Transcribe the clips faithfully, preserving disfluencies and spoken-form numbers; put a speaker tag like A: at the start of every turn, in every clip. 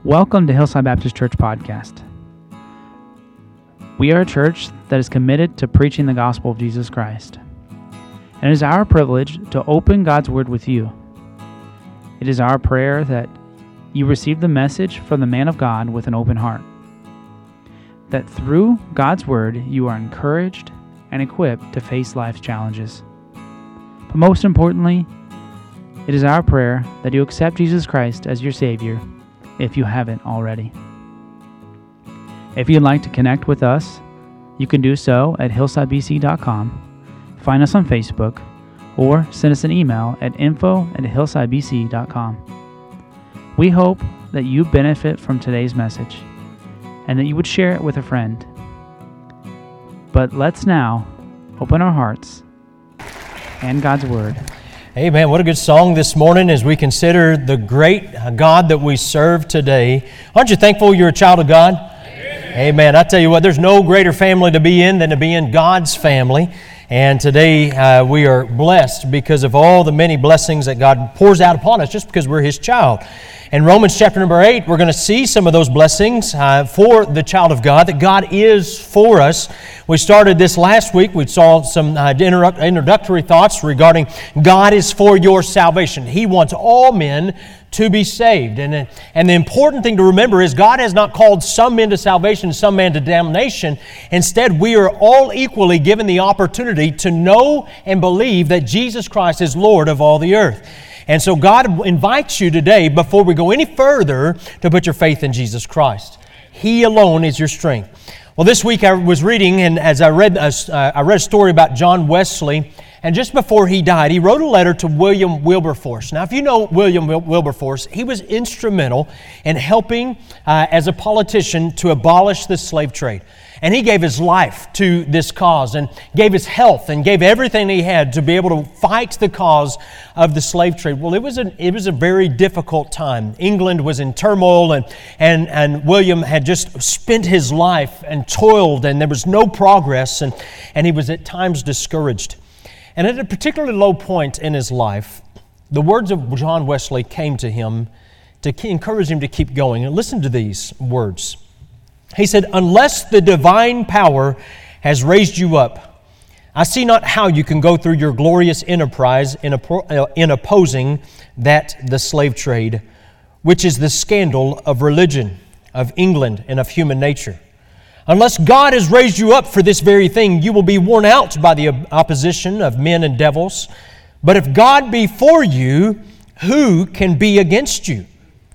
A: Welcome to Hillside Baptist Church Podcast. We are a church that is committed to preaching the gospel of Jesus Christ. And it is our privilege to open God's Word with you. It is our prayer that you receive the message from the man of God with an open heart. That through God's Word, you are encouraged and equipped to face life's challenges. But most importantly, it is our prayer that you accept Jesus Christ as your Savior if you haven't already. If you'd like to connect with us, you can do so at hillside b c dot com, find us on Facebook, or send us an email at info at hillside b c dot com. We hope that you benefit from today's message and that you would share it with a friend. But let's now open our hearts and God's Word.
B: Amen. What a good song this morning as we consider the great God that we serve today. Aren't you thankful you're a child of God? Amen. Amen. I tell you what, there's no greater family to be in than to be in God's family. And today uh, we are blessed because of all the many blessings that God pours out upon us just because we're His child. In Romans chapter number eight, we're going to see some of those blessings uh, for the child of God, that God is for us. We started this last week. We saw some uh, introductory thoughts regarding God is for your salvation. He wants all men to be saved. And, and the important thing to remember is God has not called some men to salvation, some men to damnation. Instead, we are all equally given the opportunity to know and believe that Jesus Christ is Lord of all the earth. And so God invites you today, before we go any further, to put your faith in Jesus Christ. He alone is your strength. Well, this week I was reading, and as I read, uh, I read a story about John Wesley, and just before he died, he wrote a letter to William Wilberforce. Now, if you know William Wilberforce, he was instrumental in helping, uh, as a politician, to abolish the slave trade. And he gave his life to this cause and gave his health and gave everything he had to be able to fight the cause of the slave trade. Well, it was a, it was a very difficult time. England was in turmoil, and, and, and William had just spent his life and toiled, and there was no progress, and, and he was at times discouraged. And at a particularly low point in his life, the words of John Wesley came to him to encourage him to keep going. And listen to these words. He said, "Unless the divine power has raised you up, I see not how you can go through your glorious enterprise in, oppo- in opposing that the slave trade, which is the scandal of religion, of England, and of human nature. Unless God has raised you up for this very thing, you will be worn out by the opposition of men and devils. But if God be for you, who can be against you?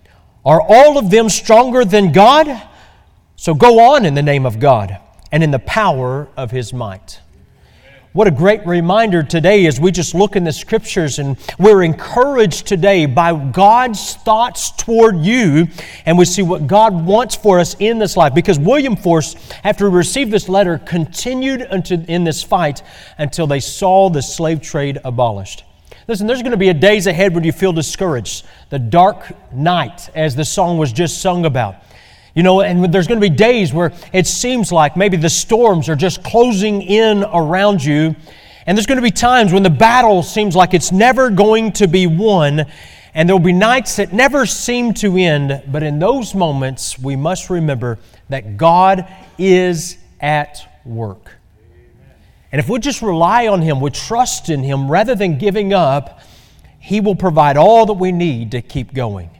B: Are all of them stronger than God? So go on in the name of God and in the power of His might." What a great reminder today as we just look in the Scriptures, and we're encouraged today by God's thoughts toward you, and we see what God wants for us in this life. Because William Force, after he received this letter, continued unto, in this fight until they saw the slave trade abolished. Listen, there's going to be a days ahead when you feel discouraged. The dark night, as the song was just sung about. You know, and there's going to be days where it seems like maybe the storms are just closing in around you. And there's going to be times when the battle seems like it's never going to be won. And there'll be nights that never seem to end. But in those moments, we must remember that God is at work. And if we just rely on Him, we trust in Him rather than giving up, He will provide all that we need to keep going.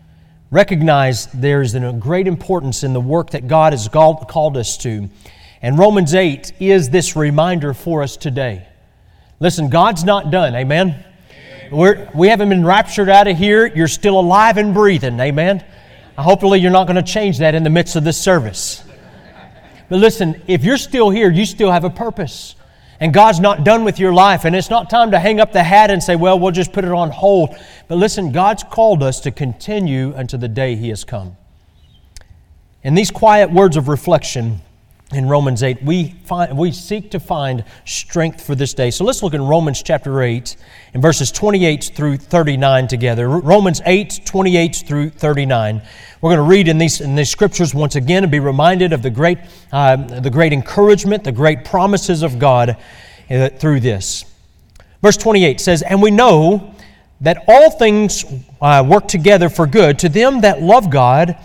B: Recognize there is a great importance in the work that God has called us to. And Romans eight is this reminder for us today. Listen, God's not done, amen? We're, we haven't been raptured out of here. You're still alive and breathing, amen? Hopefully you're not going to change that in the midst of this service. But listen, if you're still here, you still have a purpose. And God's not done with your life. And it's not time to hang up the hat and say, well, we'll just put it on hold. But listen, God's called us to continue until the day He has come. In these quiet words of reflection in Romans eight, we find we seek to find strength for this day. So let's look in Romans chapter eight in verses twenty-eight through thirty-nine together. Romans eight, twenty-eight through thirty-nine. We're going to read in these in these scriptures once again and be reminded of the great uh, the great encouragement, the great promises of God uh, through this. Verse twenty-eight says, "And we know that all things uh, work together for good to them that love God,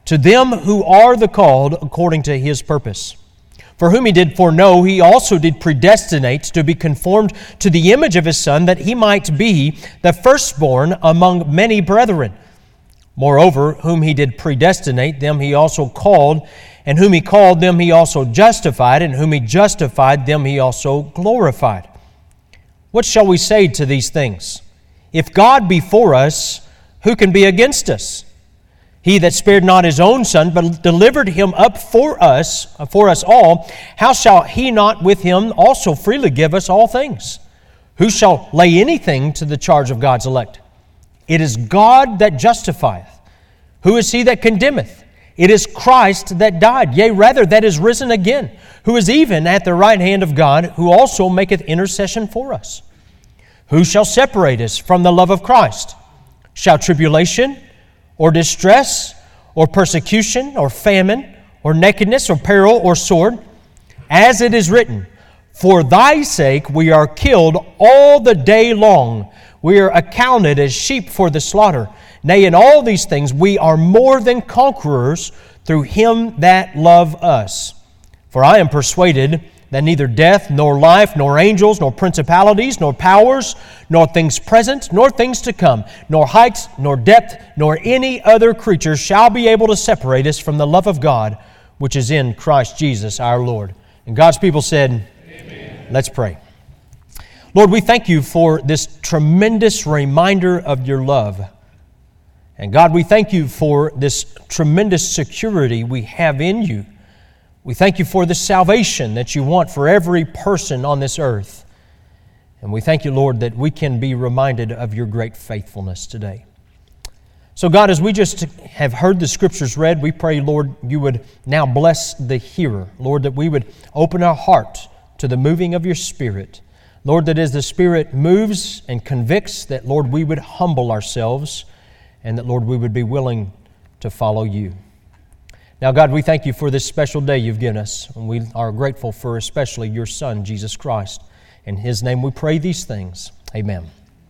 B: to them who are the called according to His purpose. For whom He did foreknow, He also did predestinate to be conformed to the image of His Son, that He might be the firstborn among many brethren. Moreover, whom He did predestinate, them He also called, and whom He called, them He also justified, and whom He justified, them He also glorified. What shall we say to these things? If God be for us, who can be against us? He that spared not His own Son, but delivered Him up for us, for us all, how shall He not with Him also freely give us all things? Who shall lay anything to the charge of God's elect? It is God that justifieth. Who is he that condemneth? It is Christ that died, yea, rather that is risen again, who is even at the right hand of God, who also maketh intercession for us. Who shall separate us from the love of Christ? Shall tribulation, or distress, or persecution, or famine, or nakedness, or peril, or sword? As it is written, for thy sake we are killed all the day long. We are accounted as sheep for the slaughter. Nay, in all these things we are more than conquerors through Him that loved us. For I am persuaded that neither death, nor life, nor angels, nor principalities, nor powers, nor things present, nor things to come, nor height, nor depth, nor any other creature shall be able to separate us from the love of God, which is in Christ Jesus our Lord. And God's people said, Amen. Let's pray. Lord, we thank You for this tremendous reminder of Your love. And God, we thank You for this tremendous security we have in You. We thank You for the salvation that You want for every person on this earth. And we thank You, Lord, that we can be reminded of Your great faithfulness today. So God, as we just have heard the Scriptures read, we pray, Lord, You would now bless the hearer. Lord, that we would open our heart to the moving of Your Spirit. Lord, that as the Spirit moves and convicts, that, Lord, we would humble ourselves and that, Lord, we would be willing to follow You. Now, God, we thank You for this special day You've given us, and we are grateful for especially Your Son, Jesus Christ. In His name we pray these things. Amen.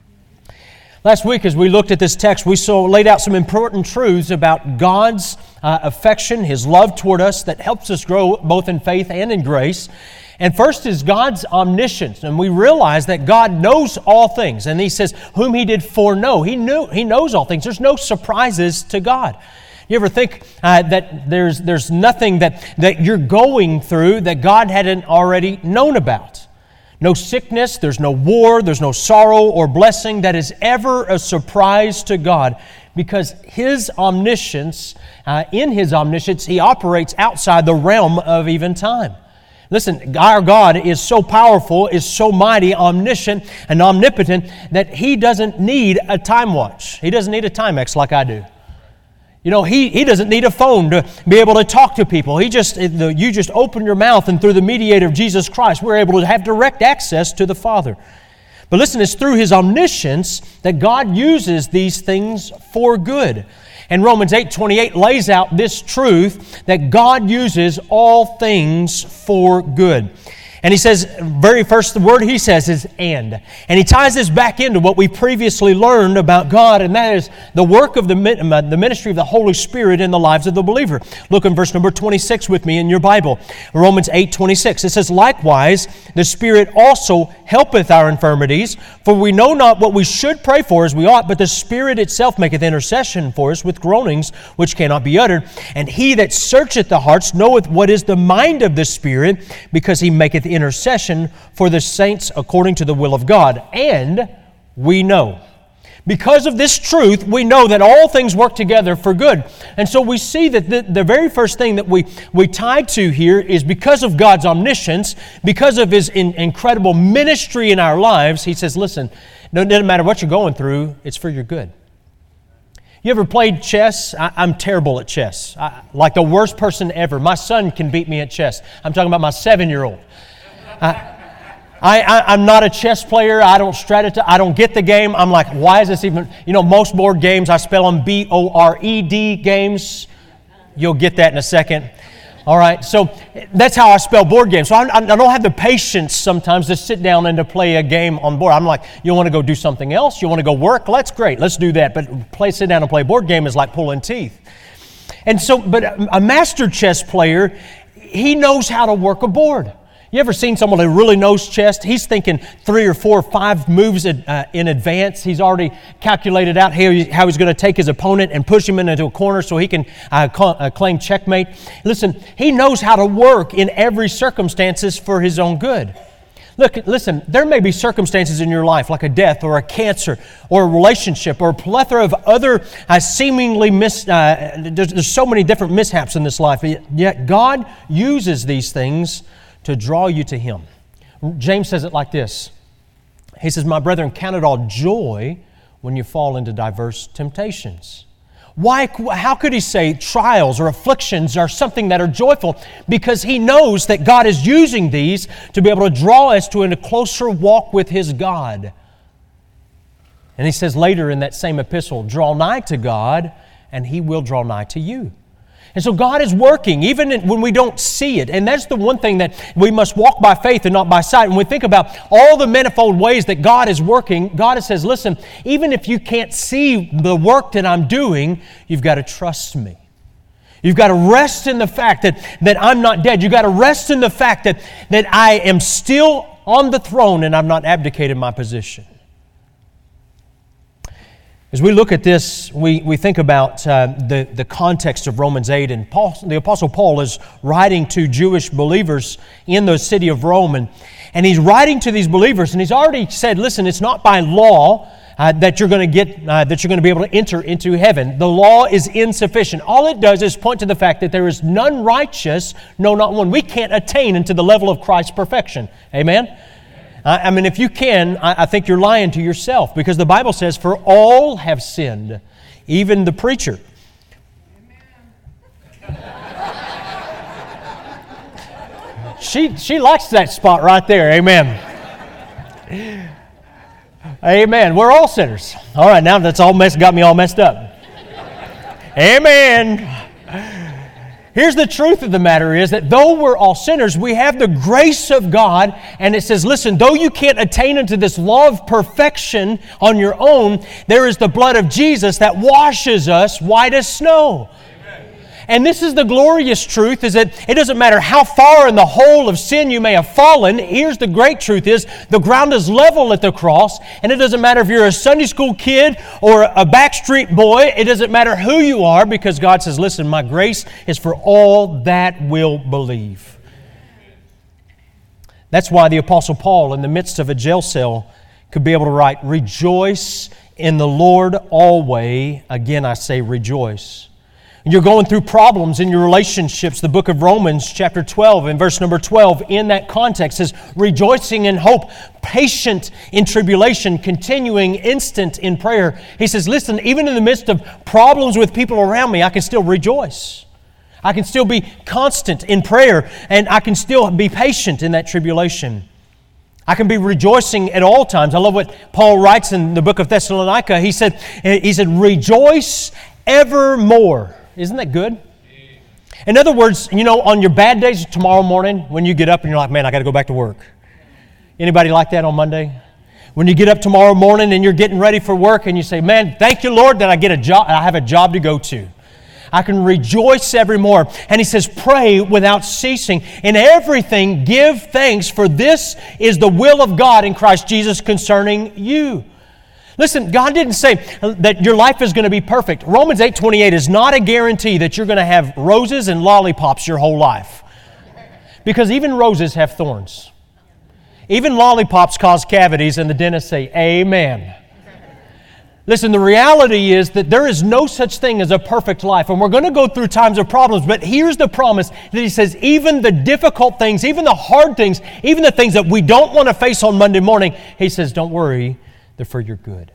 B: Last week, as we looked at this text, we saw laid out some important truths about God's uh, affection, His love toward us that helps us grow both in faith and in grace. And first is God's omniscience, and we realize that God knows all things. And He says, whom He did foreknow. He knew, He knows all things. There's no surprises to God. You ever think uh, that there's there's nothing that, that you're going through that God hadn't already known about? No sickness, there's no war, there's no sorrow or blessing that is ever a surprise to God, because His omniscience, uh, in His omniscience, He operates outside the realm of even time. Listen, our God is so powerful, is so mighty, omniscient, and omnipotent that He doesn't need a time watch. He doesn't need a Timex like I do. You know, he, he doesn't need a phone to be able to talk to people. He just You just open your mouth, and through the mediator of Jesus Christ, we're able to have direct access to the Father. But listen, it's through His omniscience that God uses these things for good. And Romans eight twenty-eight lays out this truth that God uses all things for good. And he says, very first the word he says is and. And he ties this back into what we previously learned about God, and that is the work of the, the ministry of the Holy Spirit in the lives of the believer. Look in verse number twenty-six with me in your Bible. Romans eight twenty-six. It says, likewise, the Spirit also helpeth our infirmities, for we know not what we should pray for as we ought, but the Spirit itself maketh intercession for us with groanings which cannot be uttered. And He that searcheth the hearts knoweth what is the mind of the Spirit, because He maketh intercession for the saints according to the will of God. And we know. Because of this truth, we know that all things work together for good. And so we see that the, the very first thing that we, we tie to here is because of God's omniscience, because of His in, incredible ministry in our lives, He says, listen, no, it doesn't matter what you're going through, it's for your good. You ever played chess? I, I'm terrible at chess. I, like the worst person ever. My son can beat me at chess. I'm talking about my seven-year-old. I, I, I, I'm not a chess player. I don't strategize. I don't get the game. I'm like, why is this even... You know, most board games, I spell them B O R E D games. You'll get that in a second. All right, so that's how I spell board games. So I, I don't have the patience sometimes to sit down and to play a game on board. I'm like, you want to go do something else? You want to go work? That's great. Let's do that. But play, sit down and play a board game is like pulling teeth. And so, but a master chess player, he knows how to work a board. You ever seen someone who really knows chess? He's thinking three or four or five moves uh, in advance. He's already calculated out how, he, how he's going to take his opponent and push him into a corner so he can uh, call, uh, claim checkmate. Listen, he knows how to work in every circumstances for his own good. Look, listen, there may be circumstances in your life like a death or a cancer or a relationship or a plethora of other uh, seemingly mis... Uh, there's, there's so many different mishaps in this life, yet God uses these things to draw you to Him. James says it like this. He says, "My brethren, count it all joy when you fall into diverse temptations." Why? How could he say trials or afflictions are something that are joyful? Because he knows that God is using these to be able to draw us to a closer walk with His God. And he says later in that same epistle, "Draw nigh to God, and He will draw nigh to you." And so God is working, even when we don't see it. And that's the one thing that we must walk by faith and not by sight. When we think about all the manifold ways that God is working, God says, listen, even if you can't see the work that I'm doing, you've got to trust me. You've got to rest in the fact that, that I'm not dead. You've got to rest in the fact that, that I am still on the throne and I've not abdicated my position. As we look at this, we, we think about uh, the, the context of Romans eight, and Paul, the Apostle Paul is writing to Jewish believers in the city of Rome, and, and he's writing to these believers, and he's already said, listen, it's not by law uh, that you're going to get uh, that you're going to be able to enter into heaven. The law is insufficient. All it does is point to the fact that there is none righteous, no, not one. We can't attain into the level of Christ's perfection. Amen? I mean, if you can, I think you're lying to yourself, because the Bible says, "For all have sinned, even the preacher." she she likes that spot right there. Amen. Amen. We're all sinners. All right, now that's all messed, got me all messed up. Amen. Here's the truth of the matter is that though we're all sinners, we have the grace of God, and it says, listen, though you can't attain into this law of perfection on your own, there is the blood of Jesus that washes us white as snow. And this is the glorious truth, is that it doesn't matter how far in the hole of sin you may have fallen. Here's the great truth is the ground is level at the cross, and it doesn't matter if you're a Sunday school kid or a backstreet boy. It doesn't matter who you are, because God says, listen, my grace is for all that will believe. That's why the Apostle Paul, in the midst of a jail cell, could be able to write, "Rejoice in the Lord always." Again, I say rejoice. You're going through problems in your relationships. The book of Romans, chapter twelve, and verse number twelve, in that context says, "Rejoicing in hope, patient in tribulation, continuing instant in prayer." He says, listen, even in the midst of problems with people around me, I can still rejoice. I can still be constant in prayer, and I can still be patient in that tribulation. I can be rejoicing at all times. I love what Paul writes in the book of Thessalonica. He said, he said, "Rejoice evermore." Isn't that good? In other words, you know, on your bad days tomorrow morning, when you get up and you're like, man, I got to go back to work. Anybody like that on Monday? When you get up tomorrow morning and you're getting ready for work and you say, man, thank you, Lord, that I get a job, I have a job to go to. I can rejoice evermore. And he says, pray without ceasing. In everything, give thanks, for this is the will of God in Christ Jesus concerning you. Listen, God didn't say that your life is going to be perfect. Romans eight twenty-eight is not a guarantee that you're going to have roses and lollipops your whole life. Because even roses have thorns. Even lollipops cause cavities, and the dentists say, amen. Listen, the reality is that there is no such thing as a perfect life, and we're going to go through times of problems, but here's the promise that He says, even the difficult things, even the hard things, even the things that we don't want to face on Monday morning, He says, don't worry, they're for your good.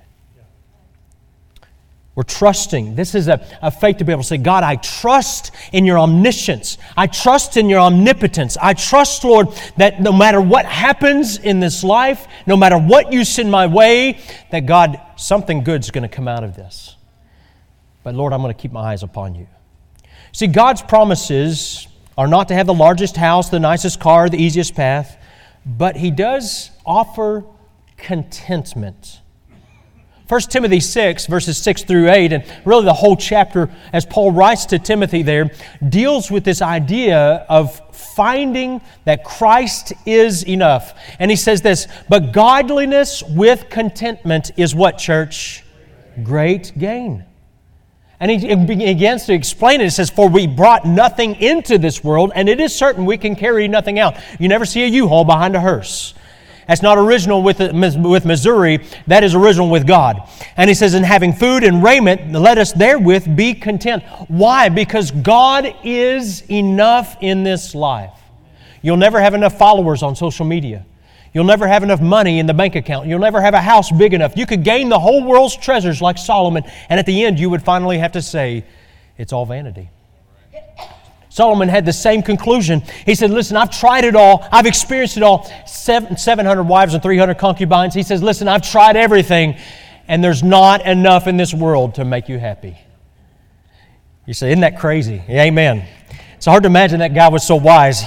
B: We're trusting. This is a, a faith to be able to say, God, I trust in your omniscience. I trust in your omnipotence. I trust, Lord, that no matter what happens in this life, no matter what you send my way, that God, something good's going to come out of this. But Lord, I'm going to keep my eyes upon you. See, God's promises are not to have the largest house, the nicest car, the easiest path, but He does offer contentment. First Timothy six, verses six through eight, and really the whole chapter, as Paul writes to Timothy there, deals with this idea of finding that Christ is enough. And he says this, but godliness with contentment is what, church? Great gain. And he begins to explain it. It says, for we brought nothing into this world, and it is certain we can carry nothing out. You never see a U-Haul behind a hearse. That's not original with, with Missouri. That is original with God. And he says, in having food and raiment, let us therewith be content. Why? Because God is enough in this life. You'll never have enough followers on social media. You'll never have enough money in the bank account. You'll never have a house big enough. You could gain the whole world's treasures like Solomon, and at the end you would finally have to say, it's all vanity. Solomon had the same conclusion. He said, listen, I've tried it all. I've experienced it all. Seven, seven hundred wives and three hundred concubines. He says, listen, I've tried everything, and there's not enough in this world to make you happy. You say, isn't that crazy? Yeah, amen. It's hard to imagine that guy was so wise.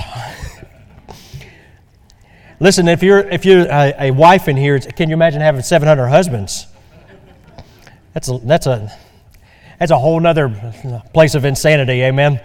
B: Listen, if you're if you're a, a wife in here, can you imagine having seven hundred husbands? That's a, that's a that's a whole other place of insanity, amen?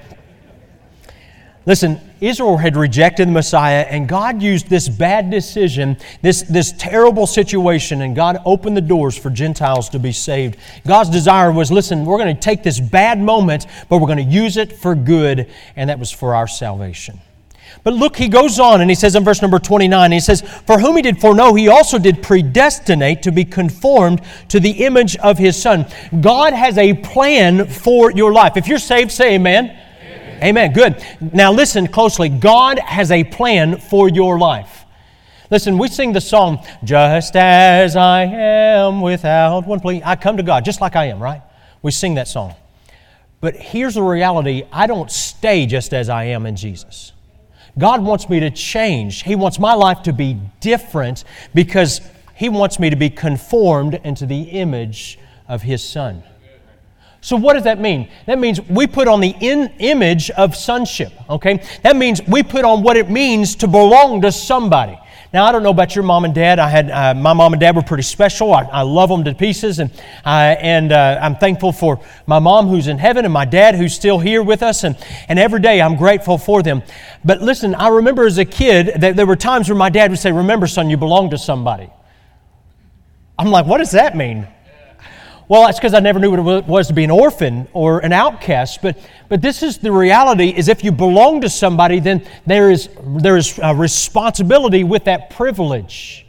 B: Listen, Israel had rejected the Messiah, and God used this bad decision, this, this terrible situation, and God opened the doors for Gentiles to be saved. God's desire was, listen, we're going to take this bad moment, but we're going to use it for good, and that was for our salvation. But look, he goes on and he says in verse number twenty-nine, he says, for whom he did foreknow, he also did predestinate to be conformed to the image of his Son. God has a plan for your life. If you're saved, say amen. Amen. Amen. Good. Now listen closely. God has a plan for your life. Listen, we sing the song, just as I am without one plea, I come to God just like I am, right? We sing that song. But here's the reality. I don't stay just as I am in Jesus. God wants me to change. He wants my life to be different because He wants me to be conformed into the image of His Son. So what does that mean? That means we put on the in image of sonship, okay? That means we put on what it means to belong to somebody. Now, I don't know about your mom and dad. I had uh, my mom and dad were pretty special. I, I love them to pieces, and uh, and uh, I'm thankful for my mom who's in heaven and my dad who's still here with us, and, and every day I'm grateful for them. But listen, I remember as a kid that there were times where my dad would say, remember, son, you belong to somebody. I'm like, what does that mean? Well, that's because I never knew what it was to be an orphan or an outcast. But but this is the reality, is if you belong to somebody, then there is, there is a responsibility with that privilege.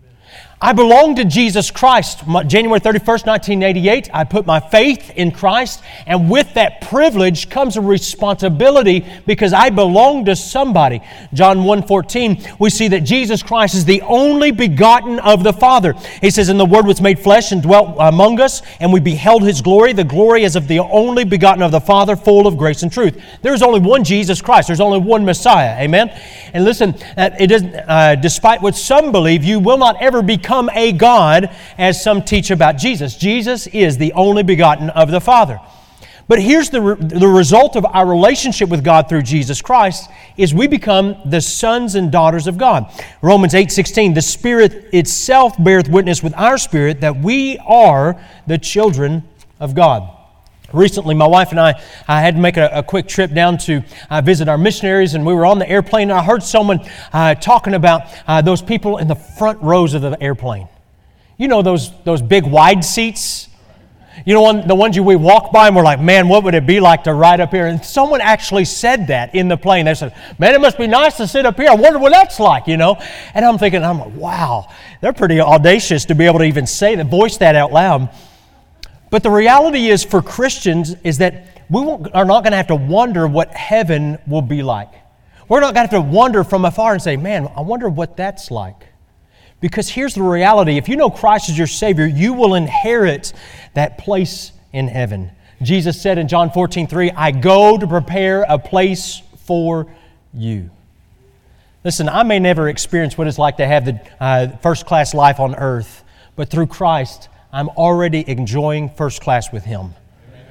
B: I belong to Jesus Christ. January thirty-first, nineteen eighty-eight, I put my faith in Christ, and with that privilege comes a responsibility because I belong to somebody. John one fourteen, we see that Jesus Christ is the only begotten of the Father. He says, and the Word was made flesh and dwelt among us, and we beheld His glory. The glory is of the only begotten of the Father, full of grace and truth. There is only one Jesus Christ. There's only one Messiah. Amen? And listen, it doesn't, uh, despite what some believe, you will not ever become a God, as some teach about Jesus. Jesus is the only begotten of the Father. But here's the, re- the result of our relationship with God through Jesus Christ is we become the sons and daughters of God. Romans eight sixteen, the Spirit itself beareth witness with our spirit that we are the children of God. Recently, my wife and I, I had to make a, a quick trip down to uh, visit our missionaries, and we were on the airplane, and I heard someone uh, talking about uh, those people in the front rows of the airplane. You know those those big wide seats? You know, one, the ones you we walk by and we're like, man, what would it be like to ride up here? And someone actually said that in the plane. They said, man, it must be nice to sit up here. I wonder what that's like, you know? And I'm thinking, I'm like, wow, they're pretty audacious to be able to even say that, voice that out loud. But the reality is for Christians is that we won't, are not going to have to wonder what heaven will be like. We're not going to have to wonder from afar and say, man, I wonder what that's like. Because here's the reality. If you know Christ as your Savior, you will inherit that place in heaven. Jesus said in John fourteen three, I go to prepare a place for you. Listen, I may never experience what it's like to have the uh, first-class life on earth, but through Christ, I'm already enjoying first class with Him. Amen.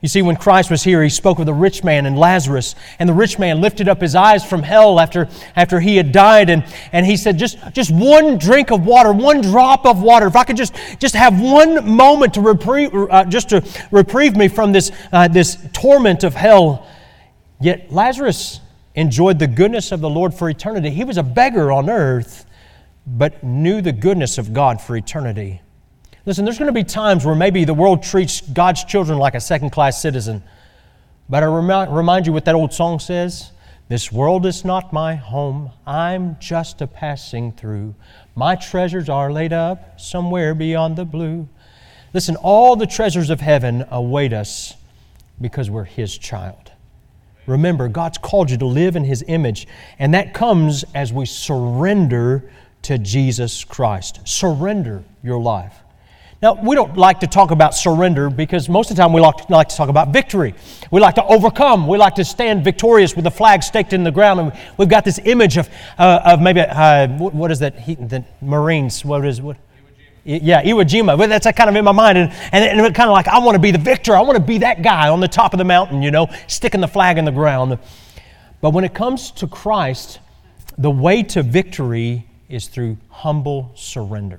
B: You see, when Christ was here, He spoke of the rich man and Lazarus, and the rich man lifted up his eyes from hell after, after he had died, and, and he said, just, just one drink of water, one drop of water, if I could just, just have one moment to reprieve, uh, just to reprieve me from this, uh, this torment of hell. Yet Lazarus enjoyed the goodness of the Lord for eternity. He was a beggar on earth, but knew the goodness of God for eternity. Listen, there's going to be times where maybe the world treats God's children like a second-class citizen. But I remi- remind you what that old song says. This world is not my home. I'm just a passing through. My treasures are laid up somewhere beyond the blue. Listen, all the treasures of heaven await us because we're His child. Remember, God's called you to live in His image, and that comes as we surrender to Jesus Christ. Surrender your life. Now, we don't like to talk about surrender because most of the time we like to, like to talk about victory. We like to overcome. We like to stand victorious with the flag staked in the ground. And we've got this image of uh, of maybe, uh, what, what is that? He, the Marines, what is what? Iwo Jima. Yeah, Iwo Jima. But that's kind of in my mind. And, and, and it's kind of like, I want to be the victor. I want to be that guy on the top of the mountain, you know, sticking the flag in the ground. But when it comes to Christ, the way to victory is through humble surrender.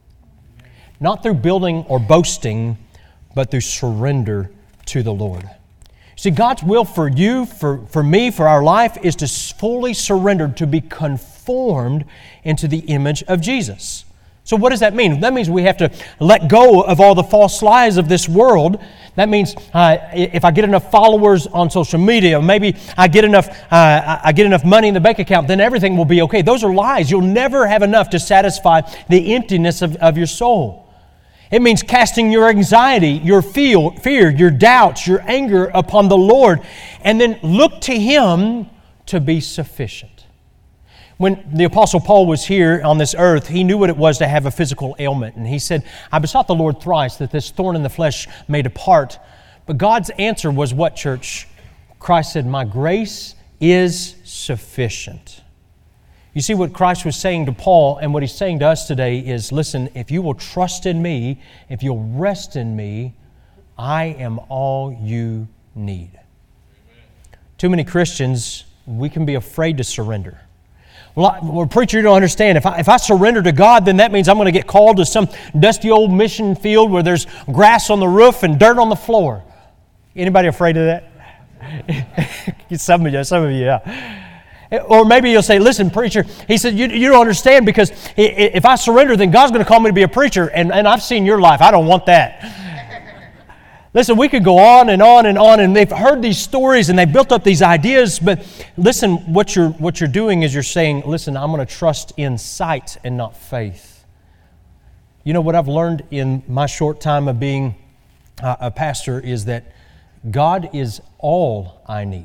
B: Not through building or boasting, but through surrender to the Lord. See, God's will for you, for, for me, for our life is to fully surrender, to be conformed into the image of Jesus. So what does that mean? That means we have to let go of all the false lies of this world. That means uh, if I get enough followers on social media, maybe I get enough uh, I get enough money in the bank account, then everything will be okay. Those are lies. You'll never have enough to satisfy the emptiness of, of your soul. It means casting your anxiety, your feel, fear, your doubts, your anger upon the Lord, and then look to Him to be sufficient. When the Apostle Paul was here on this earth, he knew what it was to have a physical ailment. And he said, I besought the Lord thrice that this thorn in the flesh may depart. But God's answer was what, church? Christ said, my grace is sufficient. You see, what Christ was saying to Paul and what He's saying to us today is, listen, if you will trust in me, if you'll rest in me, I am all you need. Amen. Too many Christians, we can be afraid to surrender. Well, I, well, preacher, you don't understand. If I, if I surrender to God, then that means I'm going to get called to some dusty old mission field where there's grass on the roof and dirt on the floor. Anybody afraid of that? some of you, some of you, yeah. Or maybe you'll say, listen, preacher, he said, you, you don't understand because if I surrender, then God's going to call me to be a preacher, and, and I've seen your life. I don't want that. Listen, we could go on and on and on, and they've heard these stories, and they've built up these ideas, but listen, what you're, what you're doing is you're saying, listen, I'm going to trust in sight and not faith. You know, what I've learned in my short time of being a pastor is that God is all I need.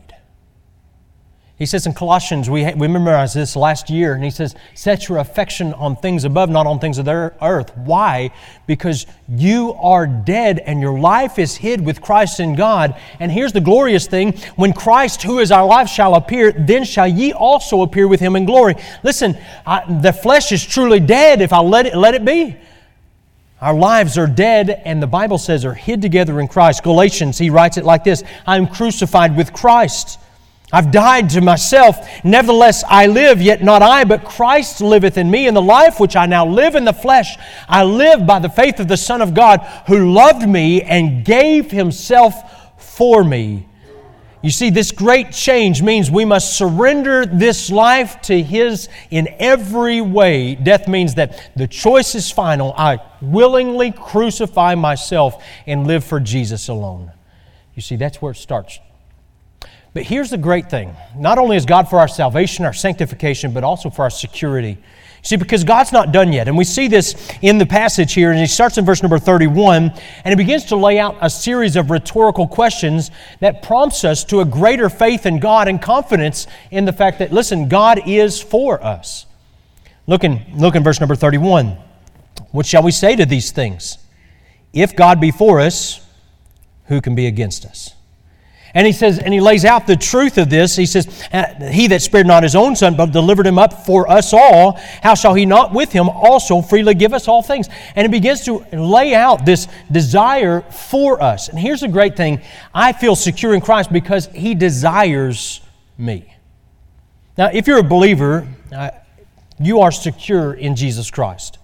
B: He says in Colossians, we, we memorized this last year, and he says, set your affection on things above, not on things of the earth. Why? Because you are dead and your life is hid with Christ in God. And here's the glorious thing, when Christ, who is our life, shall appear, then shall ye also appear with Him in glory. Listen, I, the flesh is truly dead if I let it, let it be. Our lives are dead, and the Bible says are hid together in Christ. Galatians, he writes it like this, I am crucified with Christ. I've died to myself. Nevertheless, I live, yet not I, but Christ liveth in me. And the life which I now live in the flesh, I live by the faith of the Son of God, who loved me and gave Himself for me. You see, this great change means we must surrender this life to His in every way. Death means that the choice is final. I willingly crucify myself and live for Jesus alone. You see, that's where it starts. But here's the great thing. Not only is God for our salvation, our sanctification, but also for our security. See, because God's not done yet. And we see this in the passage here. And he starts in verse number thirty-one. And he begins to lay out a series of rhetorical questions that prompts us to a greater faith in God and confidence in the fact that, listen, God is for us. Look in, look in verse number thirty-one. What shall we say to these things? If God be for us, who can be against us? And he says, and he lays out the truth of this. He says, he that spared not his own son, but delivered him up for us all, how shall he not with him also freely give us all things? And he begins to lay out this desire for us. And here's the great thing. I feel secure in Christ because he desires me. Now, if you're a believer, uh, you are secure in Jesus Christ.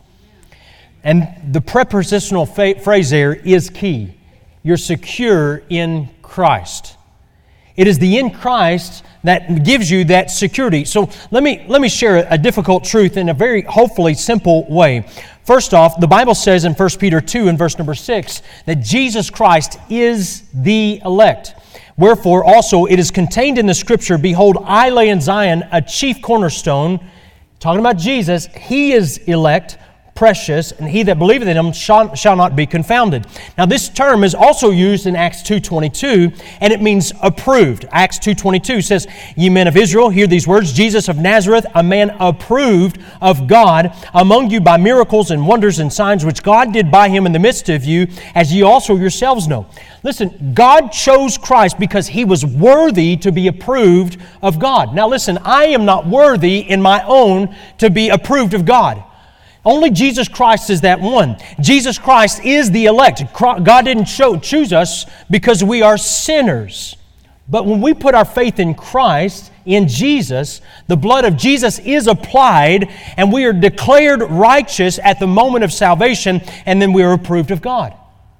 B: And the prepositional fa- phrase there is key. You're secure in Christ. It is the in Christ that gives you that security. So let me let me share a difficult truth in a very hopefully simple way. First off, the Bible says in First Peter two and verse number six that Jesus Christ is the elect. Wherefore also it is contained in the Scripture, behold, I lay in Zion a chief cornerstone. Talking about Jesus, He is elect, precious, and he that believeth in him shall, shall not be confounded. Now this term is also used in Acts two twenty-two, and it means approved. Acts two twenty-two says, Ye men of Israel, hear these words, Jesus of Nazareth, a man approved of God among you by miracles and wonders and signs which God did by him in the midst of you, as ye also yourselves know. Listen, God chose Christ because He was worthy to be approved of God. Now listen, I am not worthy in my own to be approved of God. Only Jesus Christ is that one. Jesus Christ is the elect. God didn't show, choose us because we are sinners. But when we put our faith in Christ, in Jesus, the blood of Jesus is applied and we are declared righteous at the moment of salvation, and then we are approved of God.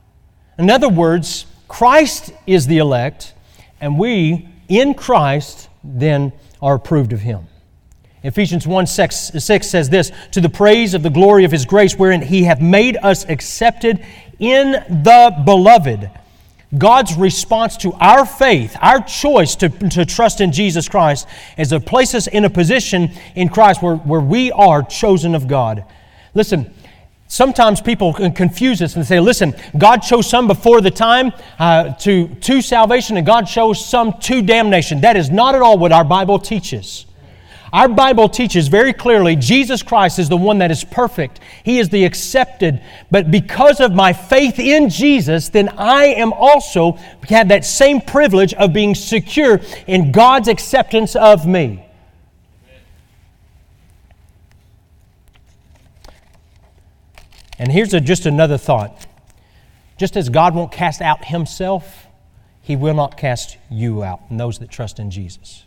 B: In other words, Christ is the elect, and we, in Christ, then are approved of Him. Ephesians one six says this, to the praise of the glory of His grace, wherein He hath made us accepted in the Beloved. God's response to our faith, our choice to, to trust in Jesus Christ, is to place us in a position in Christ where, where we are chosen of God. Listen, sometimes people confuse us and say, listen, God chose some before the time uh, to, to salvation, and God chose some to damnation. That is not at all what our Bible teaches. Our Bible teaches very clearly Jesus Christ is the one that is perfect. He is the accepted. But because of my faith in Jesus, then I am also have that same privilege of being secure in God's acceptance of me. And here's a, just another thought. Just as God won't cast out Himself, He will not cast you out and those that trust in Jesus.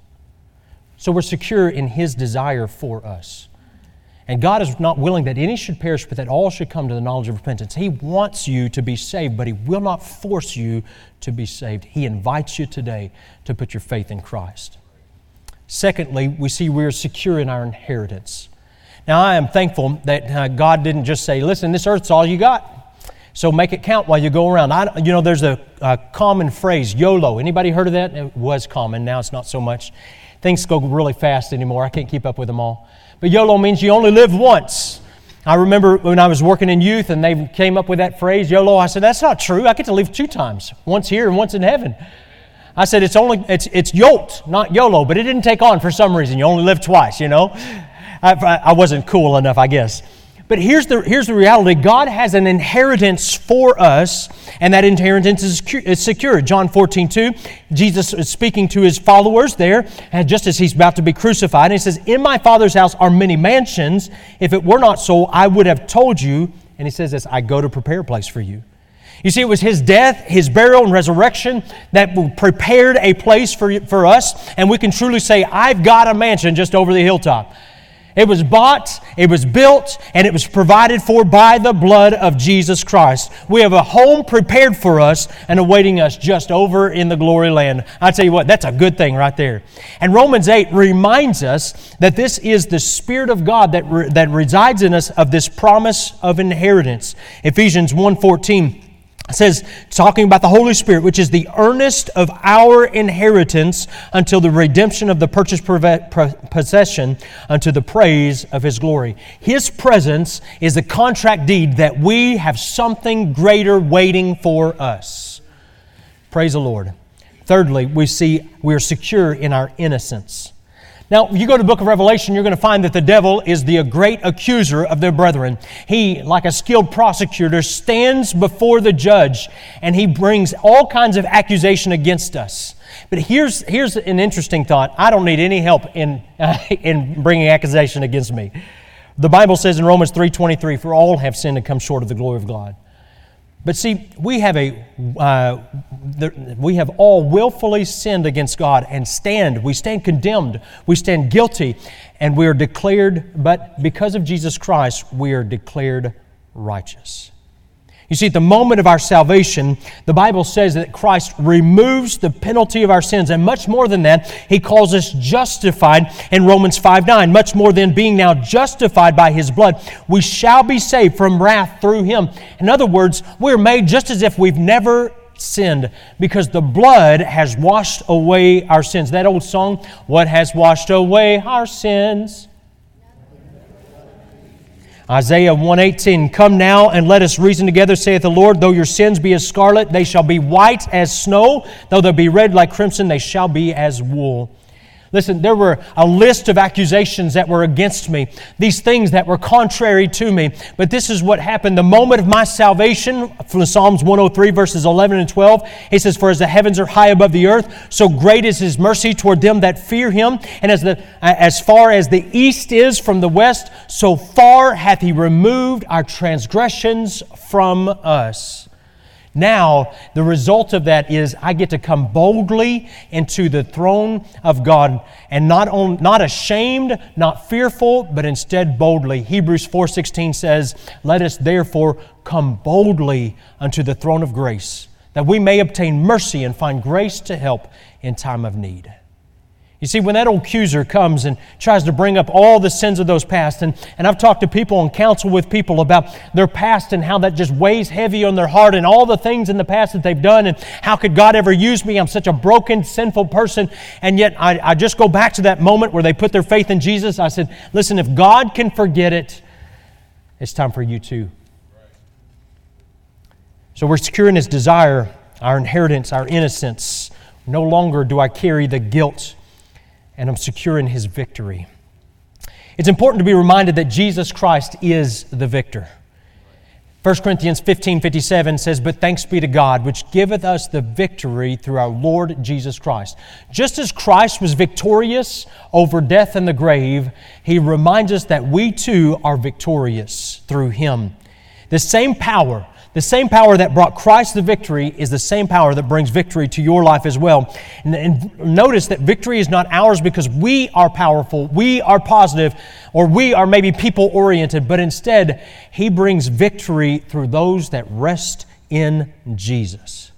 B: So we're secure in His desire for us. And God is not willing that any should perish, but that all should come to the knowledge of repentance. He wants you to be saved, but He will not force you to be saved. He invites you today to put your faith in Christ. Secondly, we see we are secure in our inheritance. Now, I am thankful that uh, God didn't just say, listen, this earth's all you got, so make it count while you go around. I, you know, there's a, a common phrase, YOLO. Anybody heard of that? It was common. Now it's not so much. Things go really fast anymore. I can't keep up with them all. But YOLO means you only live once. I remember when I was working in youth and they came up with that phrase, YOLO, I said, that's not true. I get to live two times, once here and once in heaven. I said, it's only it's it's YOLT, not YOLO, but it didn't take on for some reason. You only live twice, you know. I, I wasn't cool enough, I guess. But here's the here's the reality. God has an inheritance for us, and that inheritance is, is secure. John fourteen two, Jesus is speaking to His followers there, and just as He's about to be crucified, and He says, in my Father's house are many mansions. If it were not so, I would have told you. And He says this, I go to prepare a place for you. You see, it was His death, His burial, and resurrection that prepared a place for, for us, and we can truly say, I've got a mansion just over the hilltop. It was bought, it was built, and it was provided for by the blood of Jesus Christ. We have a home prepared for us and awaiting us just over in the glory land. I tell you what, that's a good thing right there. And Romans eight reminds us that this is the Spirit of God that, re- that resides in us of this promise of inheritance. Ephesians one fourteen says, talking about the Holy Spirit, which is the earnest of our inheritance until the redemption of the purchased possession unto the praise of His glory. His presence is a contract deed that we have something greater waiting for us. Praise the Lord. Thirdly, we see we are secure in our innocence. Now, if you go to the book of Revelation, you're going to find that the devil is the great accuser of their brethren. He, like a skilled prosecutor, stands before the judge, and he brings all kinds of accusation against us. But here's, here's an interesting thought. I don't need any help in, uh, in bringing accusation against me. The Bible says in Romans three twenty-three, "For all have sinned and come short of the glory of God." But see, we have a uh, the, we have all willfully sinned against God and stand. We stand condemned. We stand guilty, and we are declared. But because of Jesus Christ, we are declared righteous. You see, at the moment of our salvation, the Bible says that Christ removes the penalty of our sins. And much more than that, He calls us justified in Romans five nine. Much more than being now justified by His blood, we shall be saved from wrath through Him. In other words, we're made just as if we've never sinned, because the blood has washed away our sins. That old song, "What has washed away our sins?" Isaiah one eighteen, "Come now and let us reason together, saith the Lord. Though your sins be as scarlet, they shall be white as snow. Though they be red like crimson, they shall be as wool." Listen, there were a list of accusations that were against me, these things that were contrary to me. But this is what happened. The moment of my salvation, from Psalms one oh three, verses eleven and twelve, it says, "For as the heavens are high above the earth, so great is His mercy toward them that fear Him. And as the as far as the east is from the west, so far hath He removed our transgressions from us." Now, the result of that is I get to come boldly into the throne of God, and not on, not ashamed, not fearful, but instead boldly. Hebrews four sixteen says, "Let us therefore come boldly unto the throne of grace, that we may obtain mercy and find grace to help in time of need." You see, when that old accuser comes and tries to bring up all the sins of those past, and, and I've talked to people and counsel with people about their past and how that just weighs heavy on their heart and all the things in the past that they've done, and how could God ever use me? I'm such a broken, sinful person. And yet I, I just go back to that moment where they put their faith in Jesus. I said, listen, if God can forget it, it's time for you too. So we're secure in His desire, our inheritance, our innocence. No longer do I carry the guilt, and I'm secure in His victory. It's important to be reminded that Jesus Christ is the victor. First Corinthians fifteen fifty-seven says, "But thanks be to God, which giveth us the victory through our Lord Jesus Christ." Just as Christ was victorious over death and the grave, He reminds us that we too are victorious through Him. The same power The same power that brought Christ the victory is the same power that brings victory to your life as well. And, and notice that victory is not ours because we are powerful, we are positive, or we are maybe people-oriented, but instead, He brings victory through those that rest in Jesus.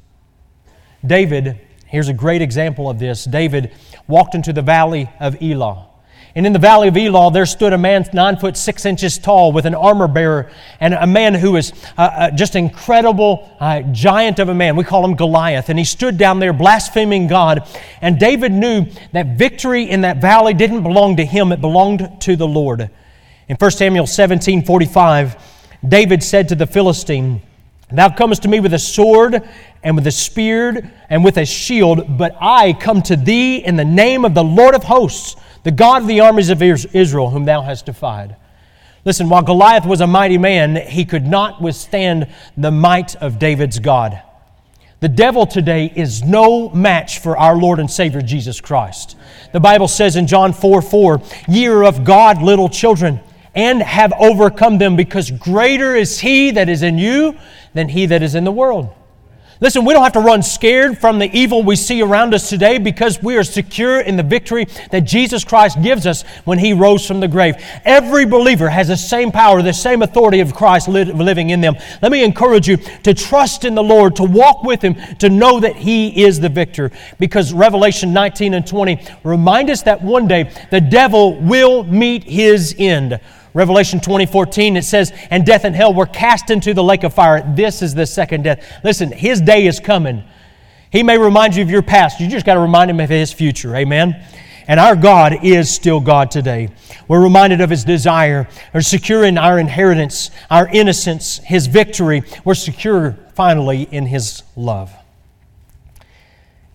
B: David, here's a great example of this. David walked into the valley of Elah. And in the valley of Elah, there stood a man nine foot six inches tall with an armor bearer, and a man who was uh, uh, just an incredible uh, giant of a man. We call him Goliath. And he stood down there blaspheming God. And David knew that victory in that valley didn't belong to him, it belonged to the Lord. In First Samuel seventeen forty-five, David said to the Philistine, "Thou comest to me with a sword and with a spear and with a shield, but I come to thee in the name of the Lord of hosts, the God of the armies of Israel, whom thou hast defied." Listen, while Goliath was a mighty man, he could not withstand the might of David's God. The devil today is no match for our Lord and Savior Jesus Christ. The Bible says in John four four, "Ye are of God, little children, and have overcome them, because greater is He that is in you than he that is in the world." Listen, we don't have to run scared from the evil we see around us today, because we are secure in the victory that Jesus Christ gives us when He rose from the grave. Every believer has the same power, the same authority of Christ living in them. Let me encourage you to trust in the Lord, to walk with Him, to know that He is the victor. Because Revelation nineteen and twenty remind us that one day the devil will meet his end. Revelation twenty fourteen, it says, "And death and hell were cast into the lake of fire. This is the second death." Listen, His day is coming. He may remind you of your past. You just got to remind Him of His future. Amen? And our God is still God today. We're reminded of His desire. We're secure in our inheritance, our innocence, His victory. We're secure, finally, in His love.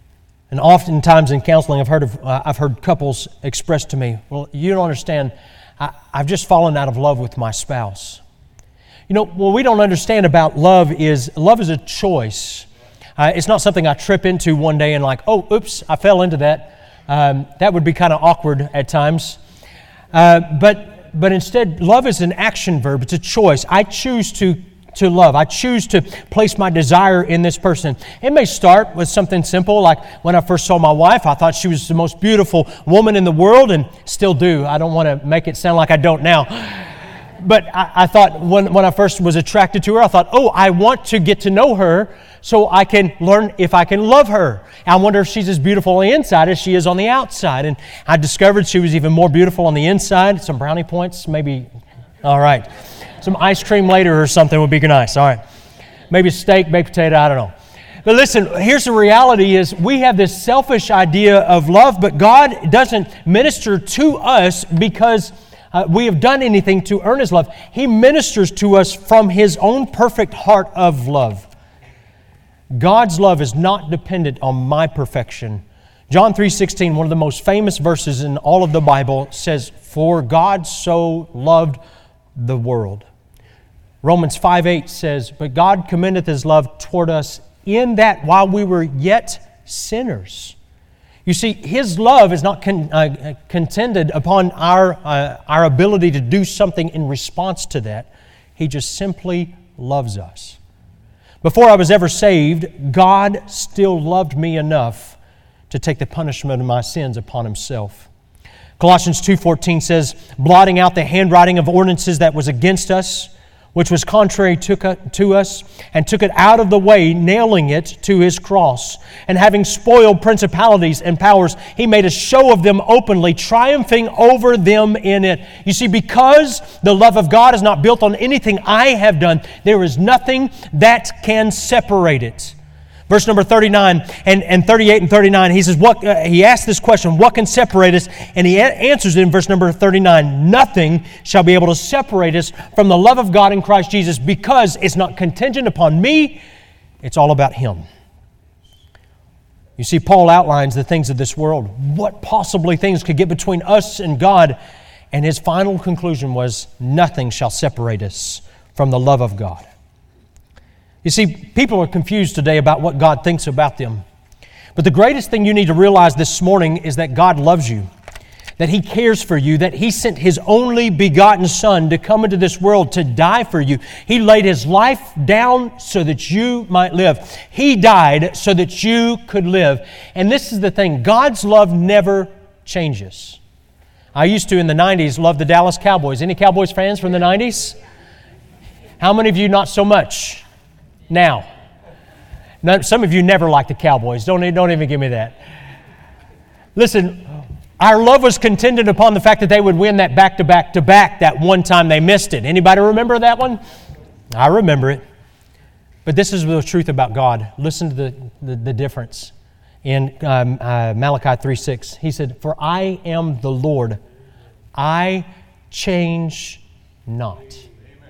B: And oftentimes in counseling, I've heard of uh, I've heard couples express to me, "Well, you don't understand. I, I've just fallen out of love with my spouse." You know, what we don't understand about love is love is a choice. Uh, it's not something I trip into one day and like, oh, oops, I fell into that. Um, that would be kind of awkward at times. Uh, but but instead, love is an action verb. It's a choice. I choose to. to love. I choose to place my desire in this person. It may start with something simple, like when I first saw my wife, I thought she was the most beautiful woman in the world, and still do. I don't want to make it sound like I don't now. But I, I thought when, when I first was attracted to her, I thought, oh, I want to get to know her so I can learn if I can love her. I wonder if she's as beautiful on the inside as she is on the outside. And I discovered she was even more beautiful on the inside. Some brownie points, maybe. All right. Some ice cream later or something would be nice. All right. Maybe a steak, baked potato, I don't know. But listen, here's the reality is we have this selfish idea of love, but God doesn't minister to us because uh, we have done anything to earn His love. He ministers to us from His own perfect heart of love. God's love is not dependent on my perfection. John three sixteen, one of the most famous verses in all of the Bible, says, "For God so loved the world." Romans five eight says, "But God commendeth His love toward us in that while we were yet sinners." You see, His love is not con, uh, contended upon our, uh, our ability to do something in response to that. He just simply loves us. Before I was ever saved, God still loved me enough to take the punishment of my sins upon Himself. Colossians two fourteen says, "Blotting out the handwriting of ordinances that was against us, which was contrary to us, and took it out of the way, nailing it to His cross. And having spoiled principalities and powers, He made a show of them openly, triumphing over them in it." You see, because the love of God is not built on anything I have done, there is nothing that can separate it. Verse number thirty-nine and, and thirty-eight and thirty-nine, he says, "What?" Uh, he asks this question, what can separate us? And he a- answers it in verse number thirty-nine, "Nothing shall be able to separate us from the love of God in Christ Jesus, because it's not contingent upon me, it's all about Him." You see, Paul outlines the things of this world. What possibly things could get between us and God? And his final conclusion was, nothing shall separate us from the love of God. You see, people are confused today about what God thinks about them. But the greatest thing you need to realize this morning is that God loves you, that He cares for you, that He sent His only begotten Son to come into this world to die for you. He laid His life down so that you might live. He died so that you could live. And this is the thing, God's love never changes. I used to, in the nineties, love the Dallas Cowboys. Any Cowboys fans from the nineties? How many of you not so much? Now, now, some of you never liked the Cowboys. Don't, don't even give me that. Listen, our love was contingent upon the fact that they would win that back-to-back-to-back that one time they missed it. Anybody remember that one? I remember it. But this is the truth about God. Listen to the, the, the difference. In um, uh, Malachi three six, He said, "For I am the Lord, I change not."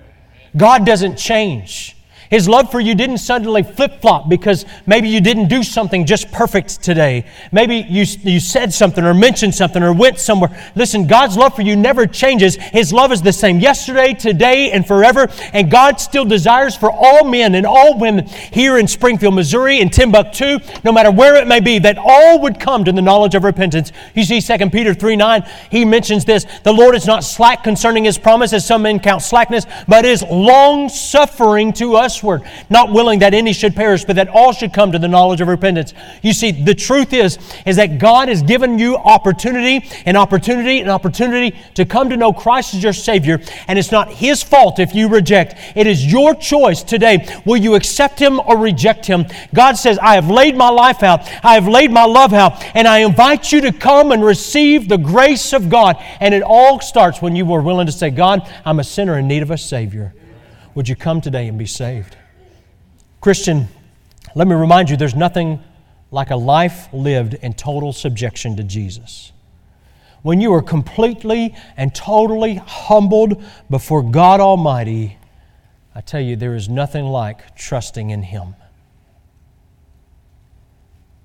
B: God doesn't change. His love for you didn't suddenly flip-flop because maybe you didn't do something just perfect today. Maybe you, you said something or mentioned something or went somewhere. Listen, God's love for you never changes. His love is the same yesterday, today, and forever. And God still desires for all men and all women here in Springfield, Missouri, in Timbuktu, no matter where it may be, that all would come to the knowledge of repentance. You see, Second Peter three nine, he mentions this, "The Lord is not slack concerning His promise, as some men count slackness, but is long-suffering to us, not willing that any should perish, but that all should come to the knowledge of repentance." You see, the truth is, is that God has given you opportunity and opportunity and opportunity to come to know Christ as your Savior, and it's not His fault if you reject. It is your choice today. Will you accept Him or reject Him? God says, "I have laid my life out. I have laid my love out, and I invite you to come and receive the grace of God." And it all starts when you were willing to say, "God, I'm a sinner in need of a Savior. Would you come today and be saved?" Christian, let me remind you, there's nothing like a life lived in total subjection to Jesus. When you are completely and totally humbled before God Almighty, I tell you, there is nothing like trusting in Him.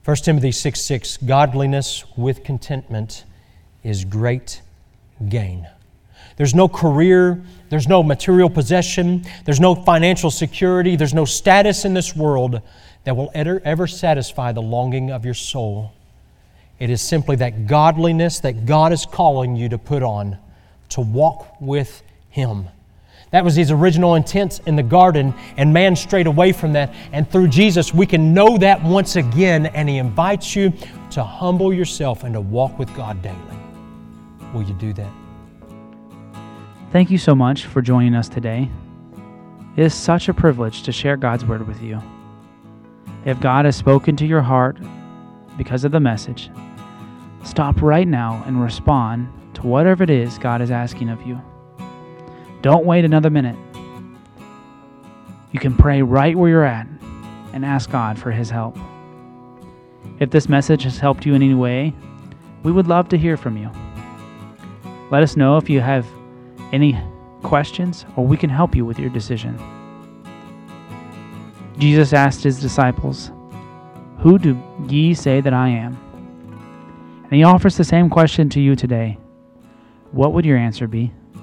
B: First Timothy six six, godliness with contentment is great gain. There's no career, there's no material possession, there's no financial security, there's no status in this world that will ever, ever satisfy the longing of your soul. It is simply that godliness that God is calling you to put on, to walk with Him. That was His original intent in the garden, and man strayed away from that. And through Jesus, we can know that once again, and He invites you to humble yourself and to walk with God daily. Will you do that?
A: Thank you so much for joining us today. It is such a privilege to share God's Word with you. If God has spoken to your heart because of the message, stop right now and respond to whatever it is God is asking of you. Don't wait another minute. You can pray right where you're at and ask God for His help. If this message has helped you in any way, we would love to hear from you. Let us know if you have any questions, or we can help you with your decision. Jesus asked His disciples, "Who do ye say that I am?" And He offers the same question to you today. What would your answer be?